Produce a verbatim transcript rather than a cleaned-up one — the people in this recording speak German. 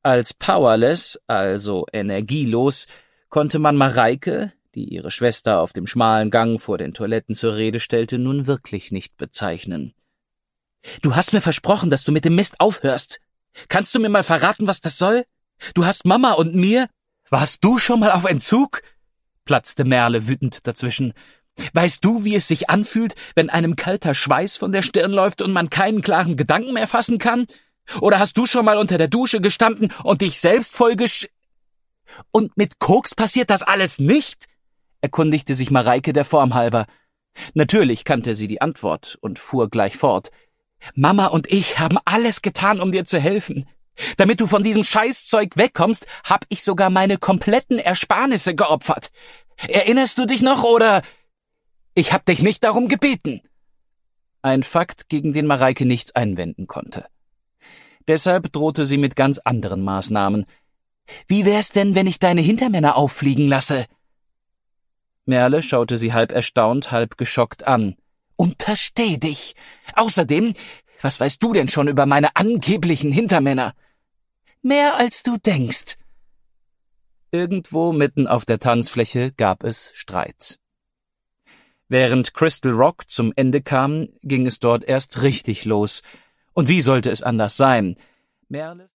Als powerless, also energielos, konnte man Mareike, die ihre Schwester auf dem schmalen Gang vor den Toiletten zur Rede stellte, nun wirklich nicht bezeichnen. »Du hast mir versprochen, dass du mit dem Mist aufhörst. Kannst du mir mal verraten, was das soll? Du hast Mama und mir...« »Warst du schon mal auf Entzug?« platzte Merle wütend dazwischen. »Weißt du, wie es sich anfühlt, wenn einem kalter Schweiß von der Stirn läuft und man keinen klaren Gedanken mehr fassen kann? Oder hast du schon mal unter der Dusche gestanden und dich selbst vollgesch... Und mit Koks passiert das alles nicht?« erkundigte sich Mareike der Form halber. Natürlich kannte sie die Antwort und fuhr gleich fort. »Mama und ich haben alles getan, um dir zu helfen. Damit du von diesem Scheißzeug wegkommst, hab ich sogar meine kompletten Ersparnisse geopfert. Erinnerst du dich noch, oder... Ich hab dich nicht darum gebeten.« Ein Fakt, gegen den Mareike nichts einwenden konnte. Deshalb drohte sie mit ganz anderen Maßnahmen. »Wie wär's denn, wenn ich deine Hintermänner auffliegen lasse?« Merle schaute sie halb erstaunt, halb geschockt an. »Untersteh dich! Außerdem, was weißt du denn schon über meine angeblichen Hintermänner?« »Mehr als du denkst.« Irgendwo mitten auf der Tanzfläche gab es Streit. Während Crystal Rock zum Ende kam, ging es dort erst richtig los. Und wie sollte es anders sein? Merle